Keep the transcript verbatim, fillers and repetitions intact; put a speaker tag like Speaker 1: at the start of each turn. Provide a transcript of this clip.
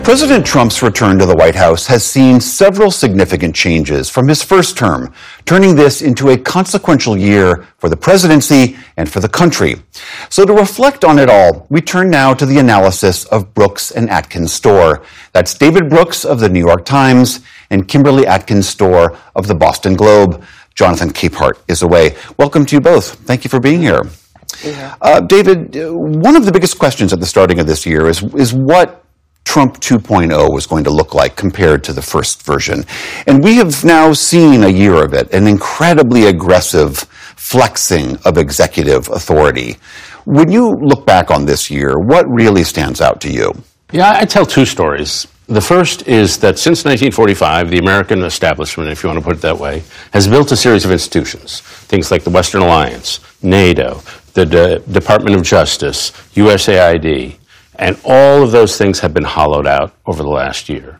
Speaker 1: President Trump's return to the White House has seen several significant changes from his first term, turning this into a consequential year for the presidency and for the country. So to reflect on it all, we turn now to the analysis of Brooks and Atkins Storr. That's David Brooks of the New York Times and Kimberly Atkins Storr of the Boston Globe. Jonathan Capehart is away. Welcome to you both. Thank you for being here. Yeah. Uh, David, one of the biggest questions at the starting of this year is, is what Trump two point oh was going to look like compared to the first version. And we have now seen a year of it, an incredibly aggressive flexing of executive authority. When you look back on this year, what really stands out to you?
Speaker 2: Yeah, I tell two stories. The first is that since nineteen forty-five, the American establishment, if you want to put it that way, has built a series of institutions, things like the Western Alliance, NATO, the De- Department of Justice, U S A I D, and all of those things have been hollowed out over the last year.